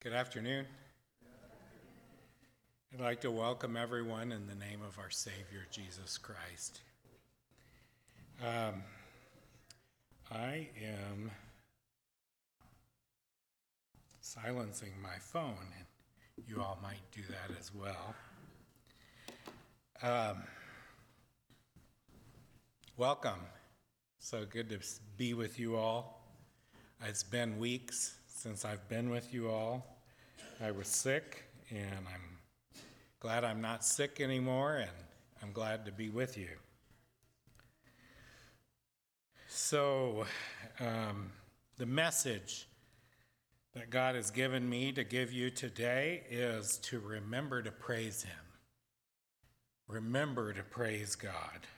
Good afternoon. I'd like to welcome everyone in the name of our Savior, Jesus Christ. I am silencing my phone, and you all might do that as well. Welcome. So good to be with you all. It's been weeks since I've been with you all. I was sick, and I'm glad I'm not sick anymore, and I'm glad to be with you. So, the message that God has given me to give you today is to remember to praise Him. Remember to praise God.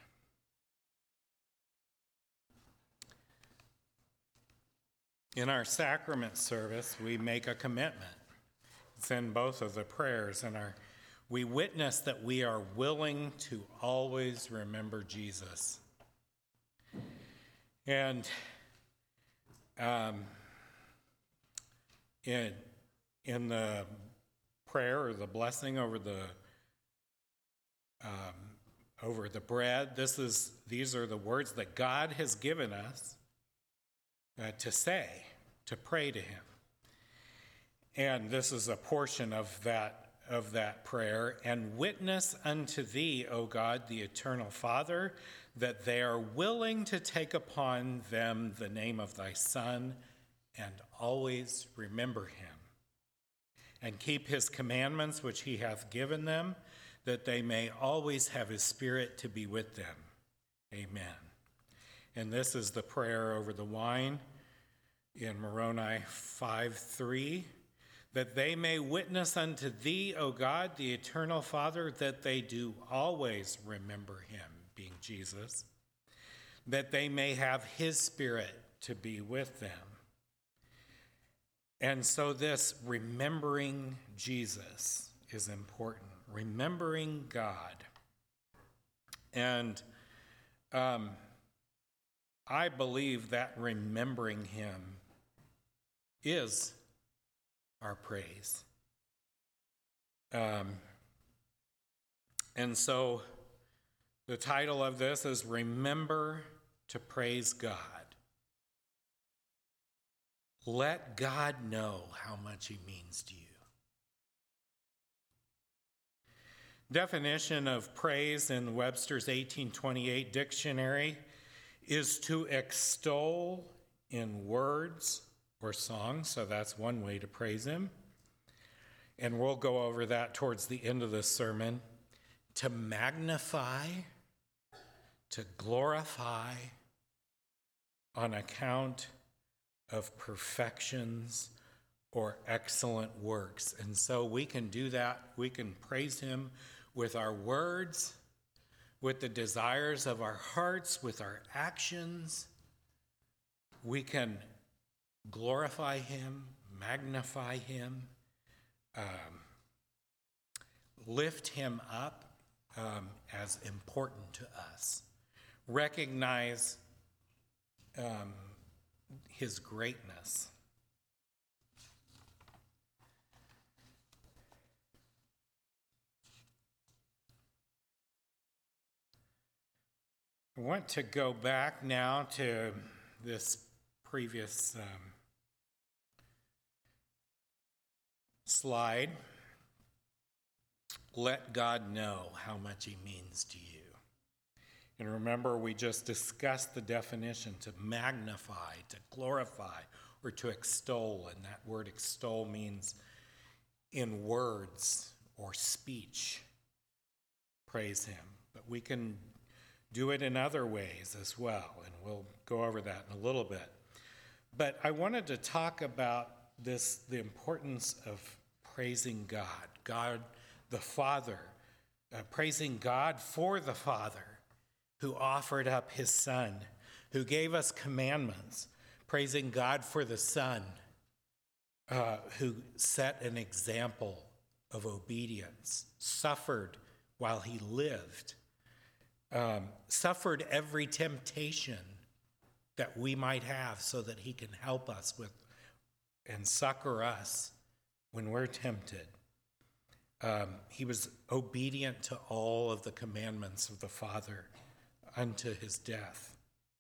In our sacrament service, we make a commitment. It's in both of the prayers. We witness that we are willing to always remember Jesus. And in the prayer or the blessing over the bread, these are the words that God has given us to say, to pray to Him. And this is a portion of that prayer. And witness unto thee, O God, the eternal Father, that they are willing to take upon them the name of thy Son, and always remember him, and keep his commandments which he hath given them, that they may always have his Spirit to be with them. Amen. And this is the prayer over the wine in Moroni 5:3, that they may witness unto thee, O God, the eternal Father, that they do always remember him, being Jesus, that they may have his Spirit to be with them. And so this remembering Jesus is important, remembering God. And I believe that remembering him is our praise. And so the title of this is Remember to Praise God. Let God know how much he means to you. Definition of praise in Webster's 1828 dictionary is to extol in words or song. So that's one way to praise him. And we'll go over that towards the end of this sermon. To magnify, to glorify on account of perfections or excellent works. And so we can do that. We can praise him with our words, with the desires of our hearts, with our actions. We can glorify him, magnify him, lift him up as important to us. Recognize his greatness. I want to go back now to this previous slide. Let God know how much he means to you. And remember, we just discussed the definition to magnify, to glorify, or to extol. And that word extol means in words or speech, praise him. But we can do it in other ways as well, and we'll go over that in a little bit. But I wanted to talk about the importance of praising God, God the Father, praising God for the Father who offered up his Son, who gave us commandments, praising God for the Son, who set an example of obedience, suffered while he lived, suffered every temptation that we might have so that he can help us with and succor us when we're tempted. He was obedient to all of the commandments of the Father unto his death.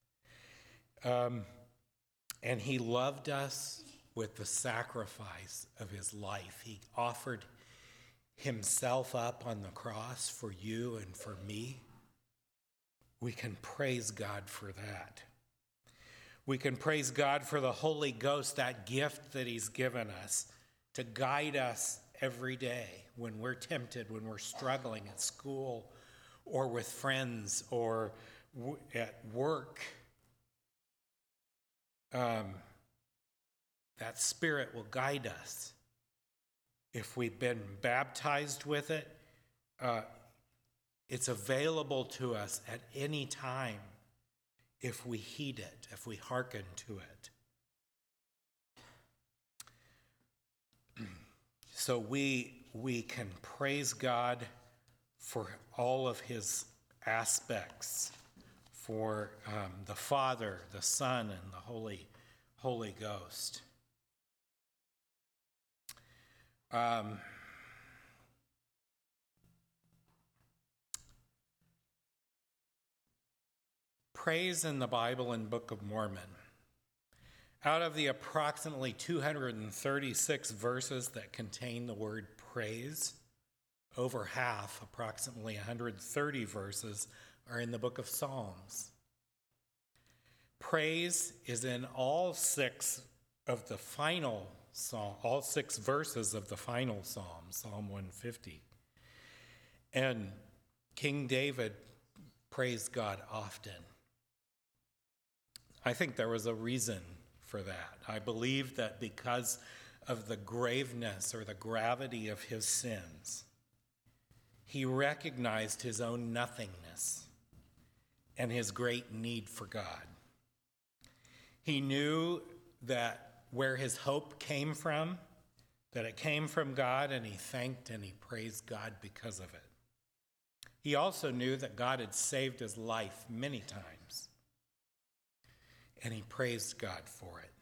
And he loved us with the sacrifice of his life. He offered himself up on the cross for you and for me. We can praise God for that. We can praise God for the Holy Ghost, that gift that he's given us to guide us every day when we're tempted, when we're struggling at school or with friends or at work. That Spirit will guide us. If we've been baptized with it, it's available to us at any time if we heed it, if we hearken to it. So we can praise God for all of his aspects, for the Father, the Son, and the Holy Ghost. Praise in the Bible and Book of Mormon. Out of the approximately 236 verses that contain the word praise, over half, approximately 130 verses, are in the book of Psalms. Praise is in all six verses of the final psalm, Psalm 150. And King David praised God often. I think there was a reason for that. I believe that because of the graveness or the gravity of his sins, he recognized his own nothingness and his great need for God. He knew that where his hope came from, that it came from God, and he thanked and he praised God because of it. He also knew that God had saved his life many times, and he praised God for it.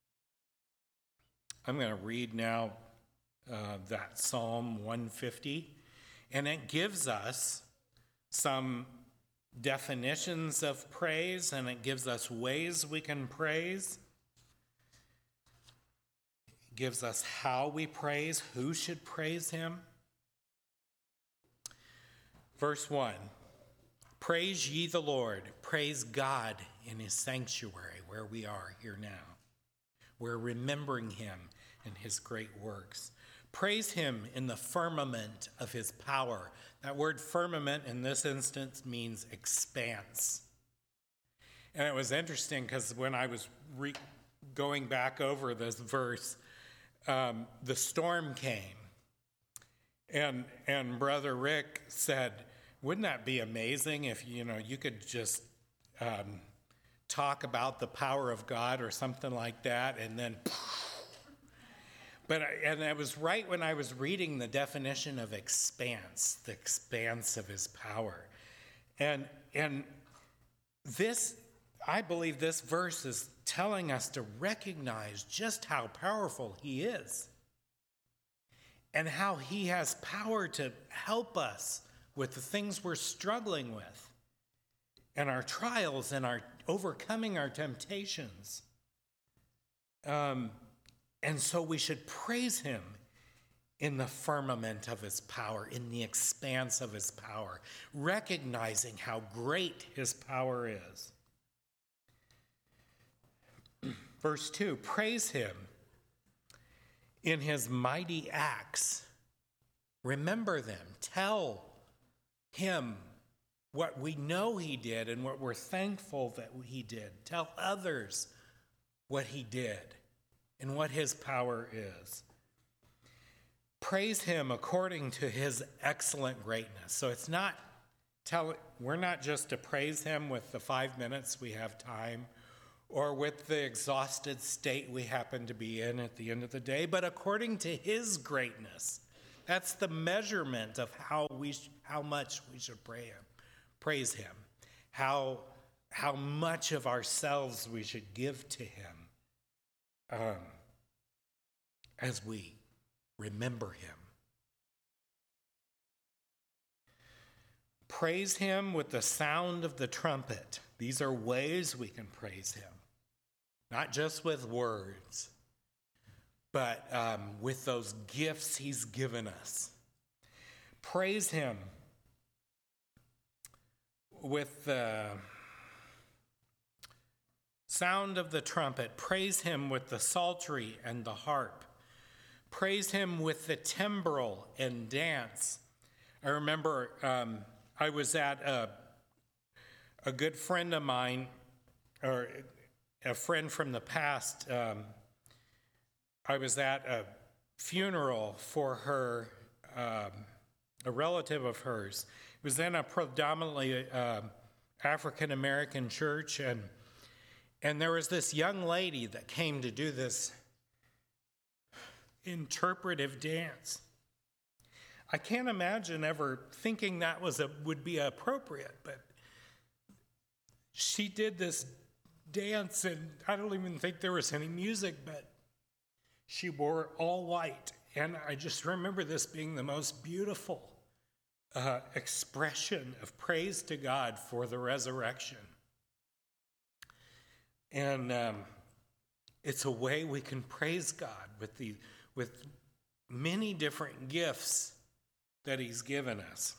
I'm going to read now that Psalm 150, and it gives us some definitions of praise, and it gives us ways we can praise. It gives us how we praise, who should praise him. Verse 1, praise ye the Lord, praise God in his sanctuary, where we are here now. We're remembering him and his great works. Praise him in the firmament of his power. That word firmament in this instance means expanse. And it was interesting because when I was going back over this verse, the storm came. And Brother Rick said, wouldn't that be amazing if, you could just talk about the power of God or something like that, and then... And it was right when I was reading the definition of expanse, the expanse of his power. And this, I believe this verse is telling us to recognize just how powerful he is and how he has power to help us with the things we're struggling with and our trials and our overcoming our temptations. And so we should praise him in the firmament of his power, in the expanse of his power, recognizing how great his power is. Verse 2, praise him in his mighty acts. Remember them. Tell him what we know he did and what we're thankful that he did. Tell others what he did and what his power is. Praise him according to his excellent greatness. So we're not just to praise him with the 5 minutes we have time or with the exhausted state we happen to be in at the end of the day, but according to his greatness. That's the measurement of how much we should praise him, how much of ourselves we should give to him. As we Remember him. Praise him with the sound of the trumpet. These are ways we can praise him. Not just with words, but with those gifts he's given us. Praise him with the sound of the trumpet. Praise him with the psaltery and the harp. Praise him with the timbrel and dance. I remember I was at a good friend of mine, or a friend from the past. I was at a funeral for her, a relative of hers. It was in a predominantly African-American church, and there was this young lady that came to do this interpretive dance. I can't imagine ever thinking that would be appropriate, but she did this dance, and I don't even think there was any music, but she wore all white, and I just remember this being the most beautiful expression of praise to God for the resurrection. And it's a way we can praise God with many different gifts that he's given us.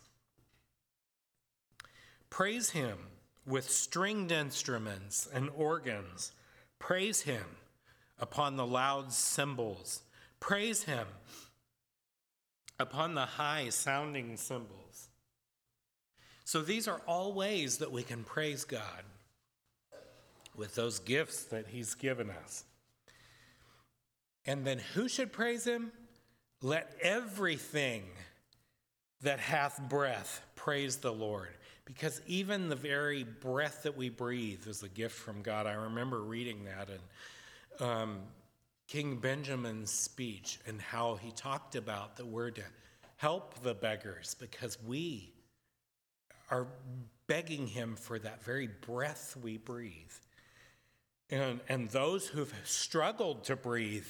Praise him with stringed instruments and organs. Praise him upon the loud cymbals. Praise him upon the high sounding cymbals. So these are all ways that we can praise God with those gifts that he's given us. And then who should praise him? Let everything that hath breath praise the Lord. Because even the very breath that we breathe is a gift from God. I remember reading that in King Benjamin's speech, and how he talked about that we're to help the beggars because we are begging him for that very breath we breathe. And those who've struggled to breathe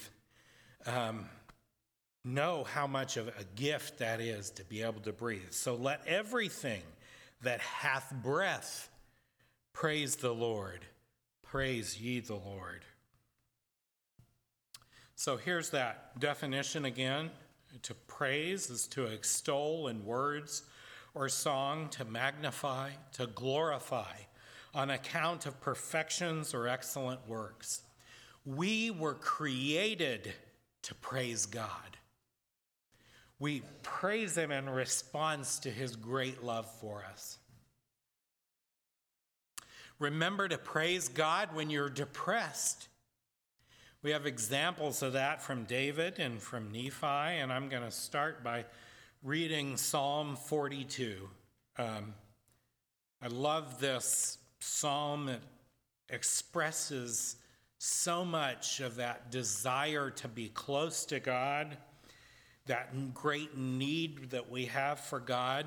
know how much of a gift that is to be able to breathe. So let everything that hath breath praise the Lord. Praise ye the Lord. So here's that definition again. To praise is to extol in words or song, to magnify, to glorify on account of perfections or excellent works. We were created to praise God. We praise him in response to his great love for us. Remember to praise God when you're depressed. We have examples of that from David and from Nephi, and I'm going to start by reading Psalm 42. I love this psalm. It expresses so much of that desire to be close to God, that great need that we have for God.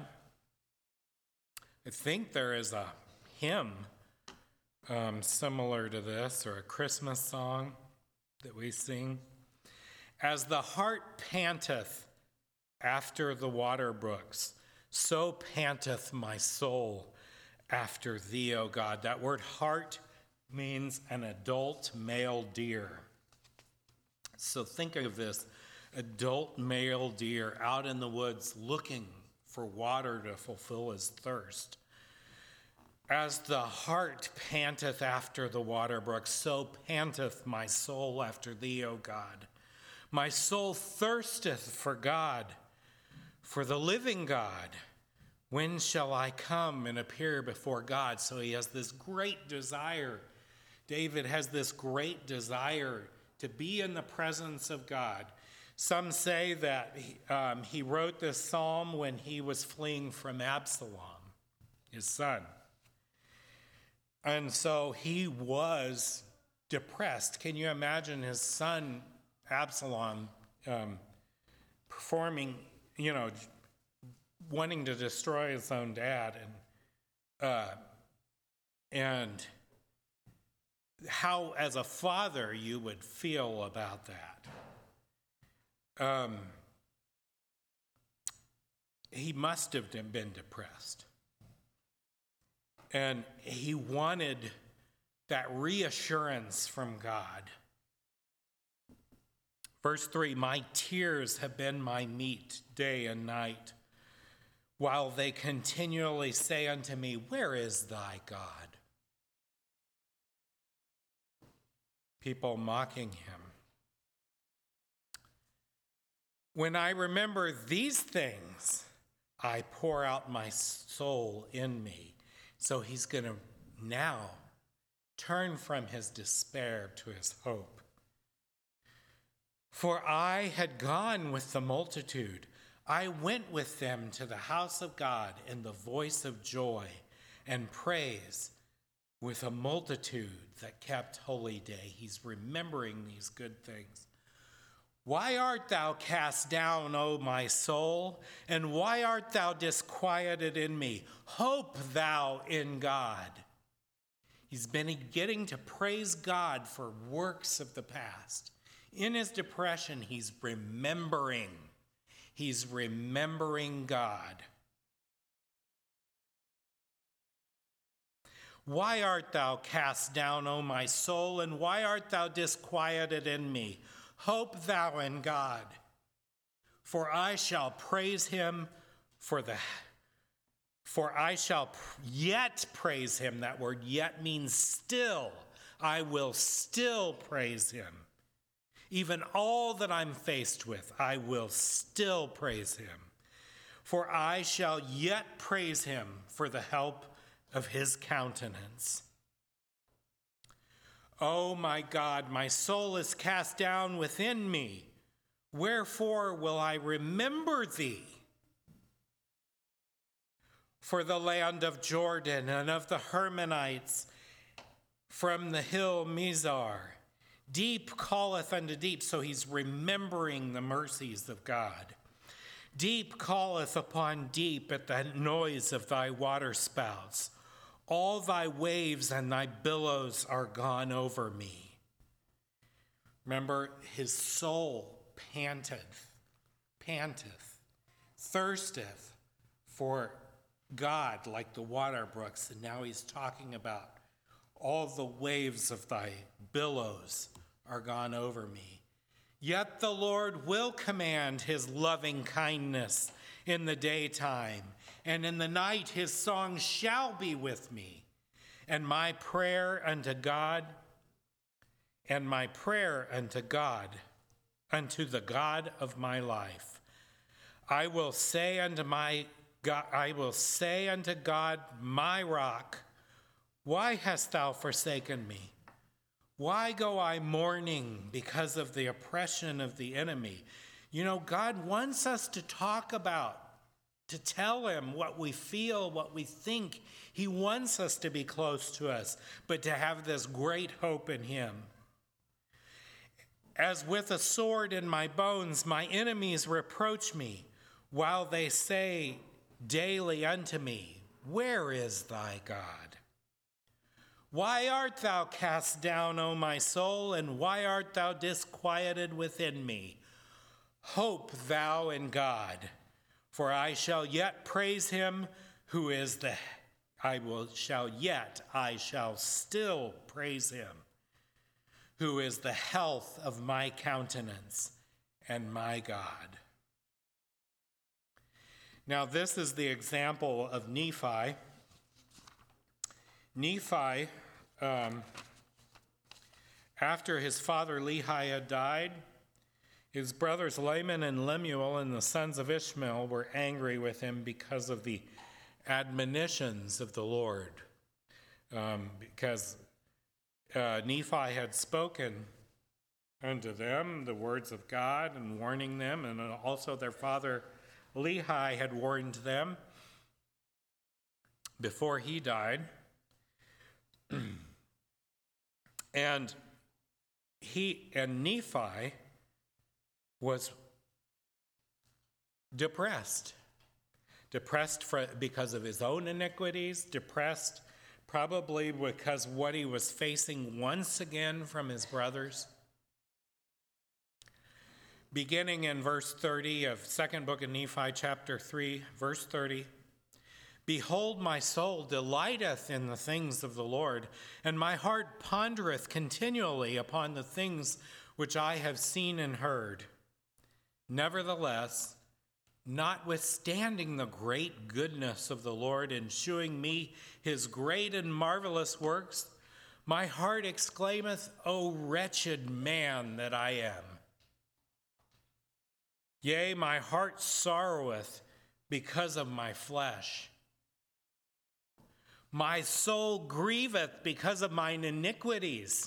I think there is a hymn similar to this, or a Christmas song that we sing. As the heart panteth after the water brooks, so panteth my soul after thee, O God. That word heart means an adult male deer. So think of this adult male deer out in the woods looking for water to fulfill his thirst. As the heart panteth after the water brook, so panteth my soul after thee, O God. My soul thirsteth for God, for the living God. When shall I come and appear before God? So he has this great desire. David has this great desire to be in the presence of God. Some say that he wrote this psalm when he was fleeing from Absalom, his son. And so he was depressed. Can you imagine his son, Absalom, performing, wanting to destroy his own dad, and how, as a father, you would feel about that. he must have been depressed. And he wanted that reassurance from God. Verse 3, my tears have been my meat day and night, while they continually say unto me, where is thy God? People mocking him. When I remember these things, I pour out my soul in me. So he's going to now turn from his despair to his hope. For I had gone with the multitude. I went with them to the house of God in the voice of joy and praise with a multitude that kept holy day. He's remembering these good things. Why art thou cast down, O my soul? And why art thou disquieted in me? Hope thou in God. He's been getting to praise God for works of the past. In his depression, he's remembering. He's remembering God. Why art thou cast down, O my soul? And why art thou disquieted in me? Hope thou in God, for I shall praise him for I shall yet praise him. That word yet means still. I will still praise him. Even all that I'm faced with, I will still praise him. For I shall yet praise him for the help of his countenance. O my God, my soul is cast down within me. Wherefore will I remember thee? For the land of Jordan and of the Hermonites from the hill Mizar. Deep calleth unto deep, so he's remembering the mercies of God. Deep calleth upon deep at the noise of thy waterspouts. All thy waves and thy billows are gone over me. Remember, his soul panteth, thirsteth for God like the water brooks. And now he's talking about all the waves of thy billows are gone over me. Yet the Lord will command his loving kindness in the daytime, and in the night his song shall be with me, and my prayer unto God, unto the God of my life. I will say unto God, my rock, why hast thou forsaken me? Why go I mourning because of the oppression of the enemy? You know, God wants us to talk about, to tell him what we feel, what we think. He wants us to be close to us, but to have this great hope in him. As with a sword in my bones, my enemies reproach me, while they say daily unto me, where is thy God? Why art thou cast down, O my soul, and why art thou disquieted within me? Hope thou in God, for I shall yet praise him who is I shall still praise him, who is the health of my countenance and my God. Now, this is the example of Nephi. Nephi, after his father Lehi had died, his brothers Laman and Lemuel and the sons of Ishmael were angry with him because of the admonitions of the Lord, because Nephi had spoken unto them the words of God and warning them, and also their father Lehi had warned them before he died. And Nephi was depressed because of his own iniquities, depressed probably because what he was facing once again from his brothers. beginning in verse 30 of second book of Nephi, chapter 3, verse 30. Behold, my soul delighteth in the things of the Lord, and my heart pondereth continually upon the things which I have seen and heard. Nevertheless, notwithstanding the great goodness of the Lord in shewing me his great and marvelous works, my heart exclaimeth, O wretched man that I am. Yea, my heart sorroweth because of my flesh. My soul grieveth because of mine iniquities.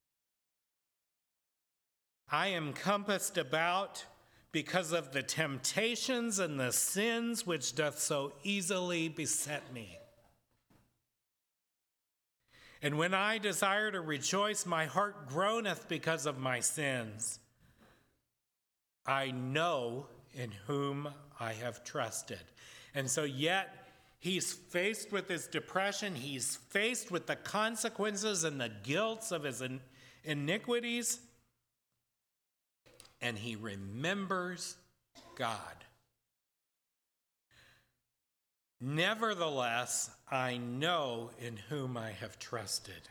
I am compassed about because of the temptations and the sins which doth so easily beset me. And when I desire to rejoice, my heart groaneth because of my sins. I know in whom I have trusted. And so yet, he's faced with his depression. He's faced with the consequences and the guilt of his iniquities. And he remembers God. Nevertheless, I know in whom I have trusted.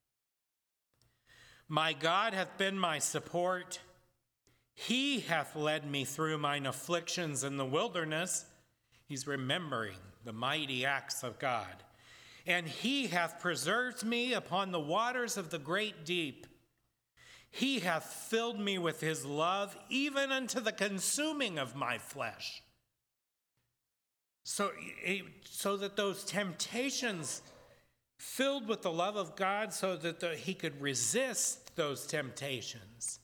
My God hath been my support. He hath led me through mine afflictions in the wilderness. He's remembering the mighty acts of God. And he hath preserved me upon the waters of the great deep. He hath filled me with his love, even unto the consuming of my flesh. So that those temptations filled with the love of God so that he could resist those temptations.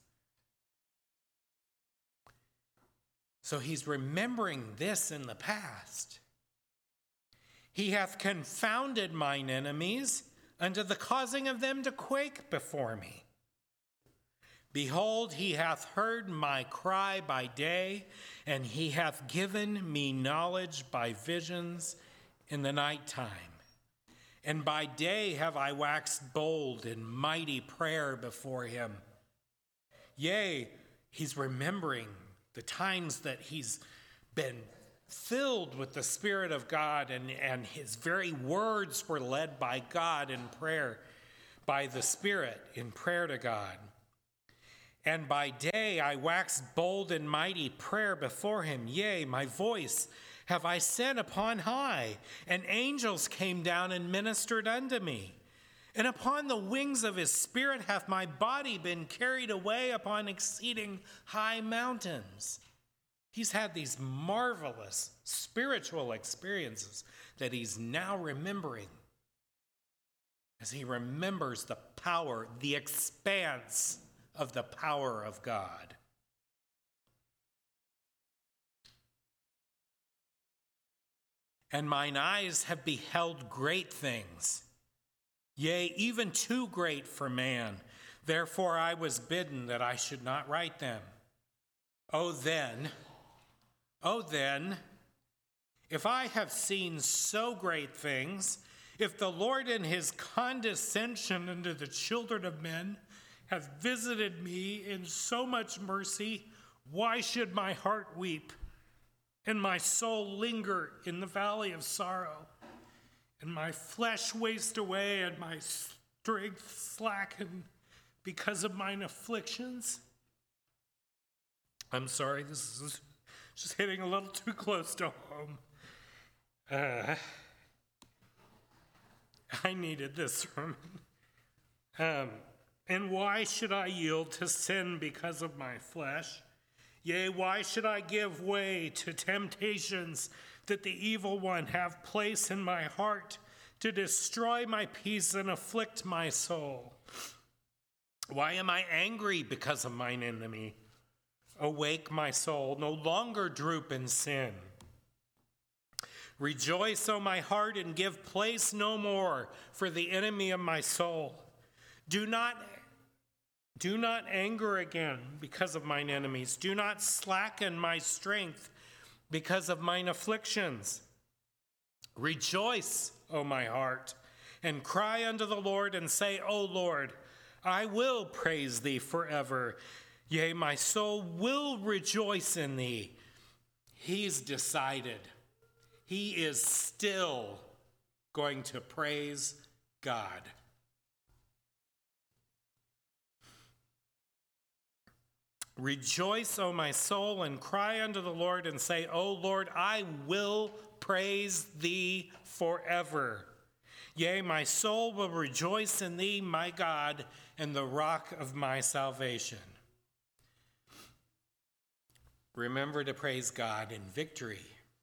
So he's remembering this in the past. He hath confounded mine enemies unto the causing of them to quake before me. Behold, he hath heard my cry by day, and he hath given me knowledge by visions in the night time. And by day have I waxed bold in mighty prayer before him. Yea, he's remembering the times that he's been filled with the Spirit of God, and his very words were led by God in prayer, by the Spirit in prayer to God. And by day I waxed bold in mighty prayer before him. Yea, my voice have I sent upon high, and angels came down and ministered unto me. And upon the wings of his Spirit hath my body been carried away upon exceeding high mountains. He's had these marvelous spiritual experiences that he's now remembering as he remembers the power, the expanse of the power of God. And mine eyes have beheld great things, yea, even too great for man. Therefore I was bidden that I should not write them. Oh then, if I have seen so great things, if the Lord in his condescension unto the children of men hath visited me in so much mercy, why should my heart weep and my soul linger in the valley of sorrow, and my flesh waste away and my strength slacken because of mine afflictions? I'm sorry, this is just hitting a little too close to home. I needed this sermon. And why should I yield to sin because of my flesh? Yea, why should I give way to temptations that the evil one have place in my heart to destroy my peace and afflict my soul? Why am I angry because of mine enemy? Awake, my soul, no longer droop in sin. Rejoice, O my heart, and give place no more for the enemy of my soul. Do not anger again because of mine enemies. Do not slacken my strength because of mine afflictions. Rejoice, O my heart, and cry unto the Lord and say, O Lord, I will praise thee forever. Yea, my soul will rejoice in thee. He's decided. He is still going to praise God. Rejoice, O my soul, and cry unto the Lord, and say, O Lord, I will praise thee forever. Yea, my soul will rejoice in thee, my God, and the rock of my salvation. Remember to praise God in victory.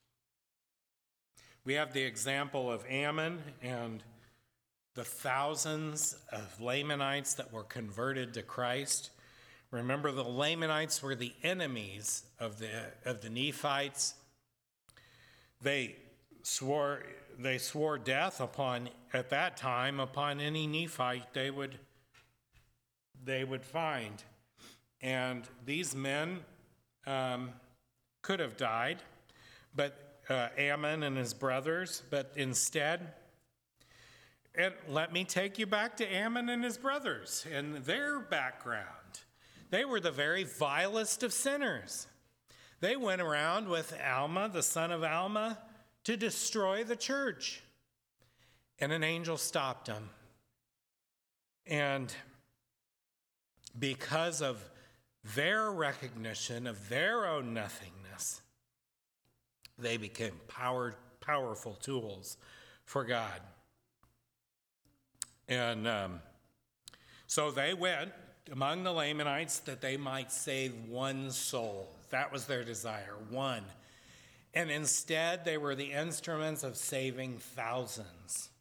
We have the example of Ammon and the thousands of Lamanites that were converted to Christ. Remember, the Lamanites were the enemies of the Nephites. They swore death at that time upon any Nephite they would find. And these men could have died, but Ammon and his brothers, but instead, and let me take you back to Ammon and his brothers and their background. They were the very vilest of sinners. They went around with Alma, the son of Alma, to destroy the church. And an angel stopped them. And because of their recognition of their own nothingness, they became powerful tools for God. And so they went among the Lamanites that they might save one soul. That was their desire, one. And instead, they were the instruments of saving thousands.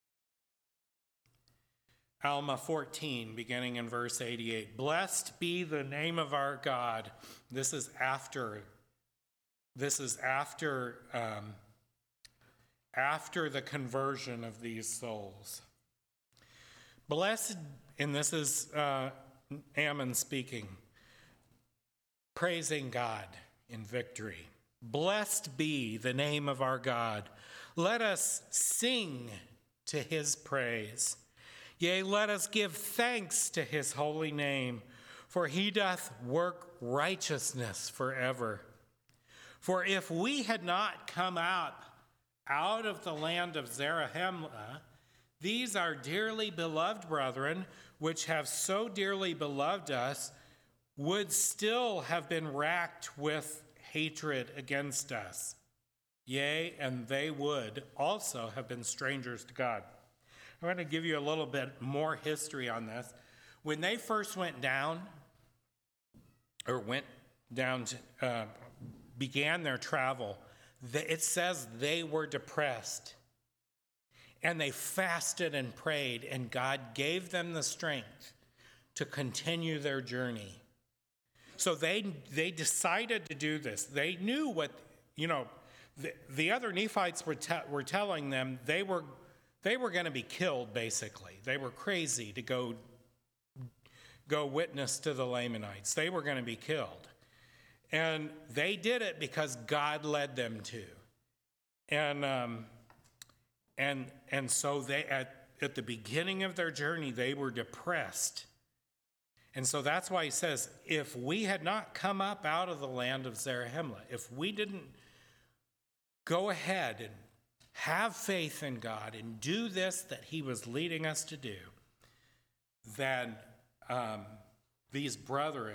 Alma 14, beginning in verse 88. Blessed be the name of our God. This is after the conversion of these souls. Blessed, and this is Ammon speaking, praising God in victory. Blessed be the name of our God. Let us sing to his praise. Yea, let us give thanks to his holy name, for he doth work righteousness forever. For if we had not come out of the land of Zarahemla, these our dearly beloved brethren, which have so dearly beloved us, would still have been racked with hatred against us. Yea, and they would also have been strangers to God. I'm going to give you a little bit more history on this. When they first began their travel, it says they were depressed. And they fasted and prayed, and God gave them the strength to continue their journey. So they decided to do this. They knew what, the other Nephites were telling them they were going to be killed, basically. They were crazy to go witness to the Lamanites. They were going to be killed. And they did it because God led them to. And so they at the beginning of their journey, they were depressed. And so that's why he says, if we had not come up out of the land of Zarahemla, if we didn't go ahead and have faith in God and do this that he was leading us to do, then these brethren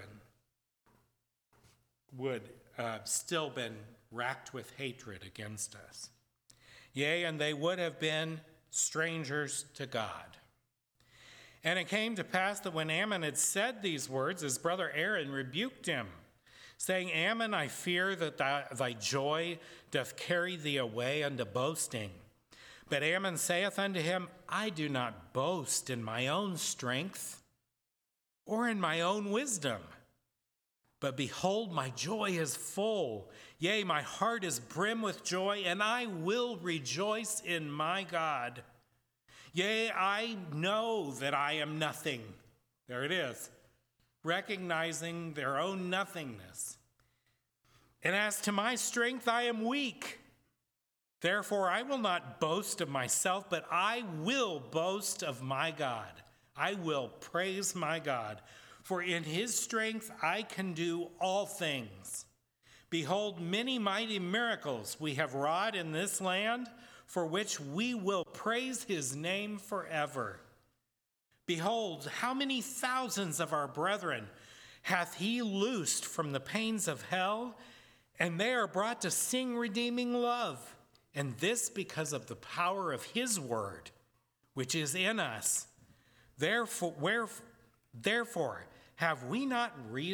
would still been racked with hatred against us. Yea, and they would have been strangers to God. And it came to pass that when Ammon had said these words, his brother Aaron rebuked him, saying, Ammon, I fear that thy joy doth carry thee away unto boasting. But Ammon saith unto him, I do not boast in my own strength or in my own wisdom. But behold, my joy is full. Yea, my heart is brim with joy, and I will rejoice in my God. Yea, I know that I am nothing. There it is. Recognizing their own nothingness. And as to my strength, I am weak. Therefore, I will not boast of myself, but I will boast of my God. I will praise my God. For in his strength I can do all things. Behold, many mighty miracles we have wrought in this land, for which we will praise his name forever. Behold, how many thousands of our brethren hath he loosed from the pains of hell, and they are brought to sing redeeming love, and this because of the power of his word, which is in us. Therefore, have we not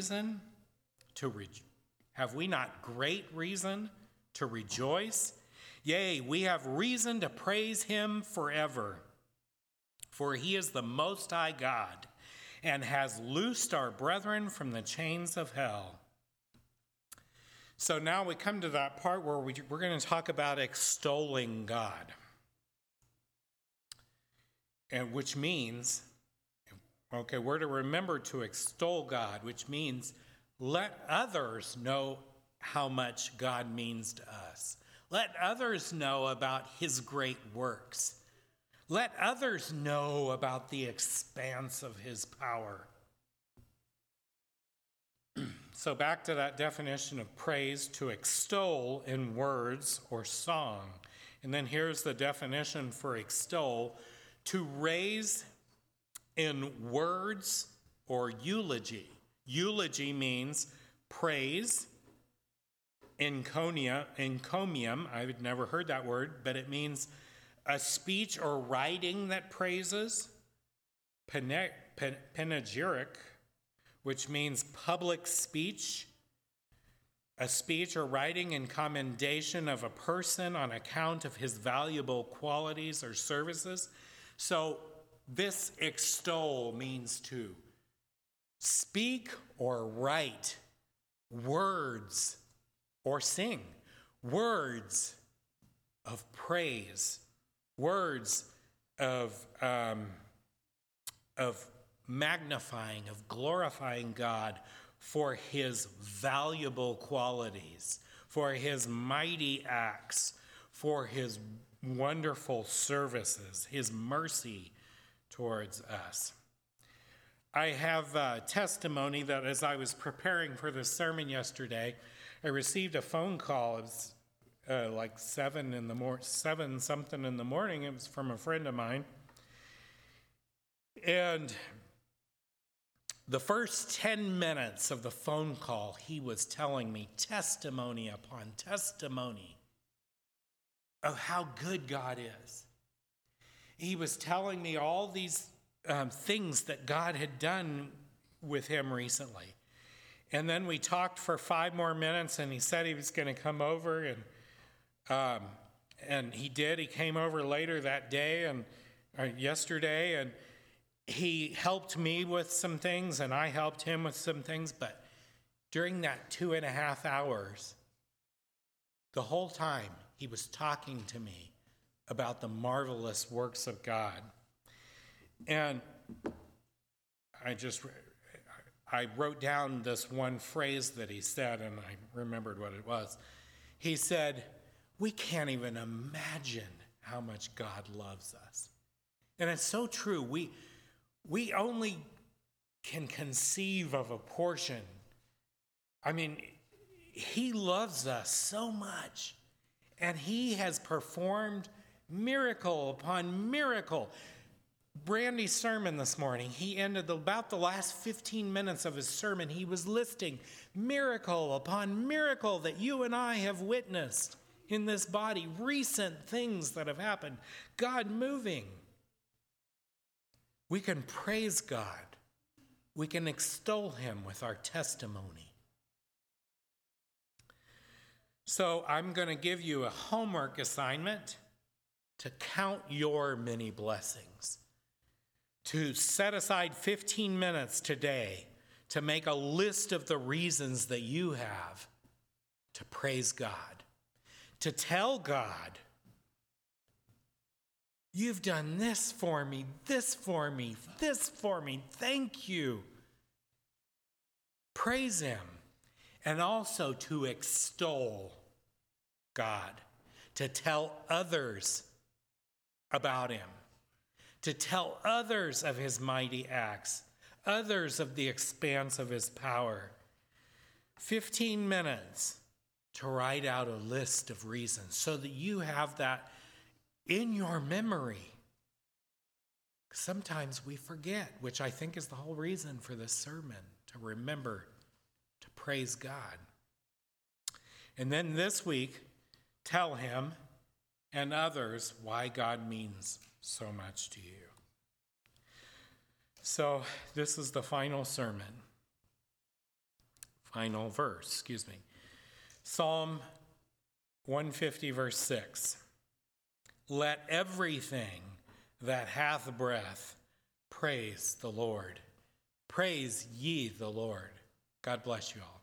great reason to rejoice? Yea, we have reason to praise him forever. For he is the Most High God, and has loosed our brethren from the chains of hell. So now we come to that part where we're going to talk about extolling God. And which means, okay, we're to remember to extol God, which means let others know how much God means to us. Let others know about his great works. Let others know about the expanse of his power. So back to that definition of praise, to extol in words or song. And then here's the definition for extol: to raise in words or eulogy. Eulogy means praise. Encomium, I've never heard that word, but it means a speech or writing that praises. Panegyric, which means public speech, a speech or writing in commendation of a person on account of his valuable qualities or services. So this extol means to speak or write words or sing words of praise, words of magnifying, of glorifying God for his valuable qualities, for his mighty acts, for his wonderful services, his mercy towards us. I have a testimony that as I was preparing for this sermon yesterday, I received a phone call. It was like 7 something in the morning. It was from a friend of mine. And the first 10 minutes of the phone call, he was telling me testimony upon testimony of how good God is. He was telling me all these things that God had done with him recently. And then we talked for 5 more minutes, and he said he was going to come over, and he did. He came over later that day yesterday, and he helped me with some things, and I helped him with some things. But during that 2.5 hours, the whole time he was talking to me about the marvelous works of God. And I wrote down this one phrase that he said, and I remembered what it was. He said, "We can't even imagine how much God loves us." And it's so true. We only can conceive of a portion. I mean, he loves us so much, and he has performed miracle upon miracle. Brandy's sermon this morning, he ended about the last 15 minutes of his sermon. He was listing miracle upon miracle that you and I have witnessed in this body, recent things that have happened, God moving. We can praise God. We can extol him with our testimony. So I'm going to give you a homework assignment to count your many blessings, to set aside 15 minutes today to make a list of the reasons that you have to praise God, to tell God, "You've done this for me, this for me, this for me. Thank you." Praise him. And also to extol God, to tell others about him, to tell others of his mighty acts, others of the expanse of his power. 15 minutes to write out a list of reasons so that you have that in your memory. Sometimes we forget, which I think is the whole reason for this sermon, to remember to praise God. And then this week, tell him and others why God means so much to you. So this is the final sermon. Final verse, Psalm 150, verse 6. Let everything that hath breath praise the Lord. Praise ye the Lord. God bless you all.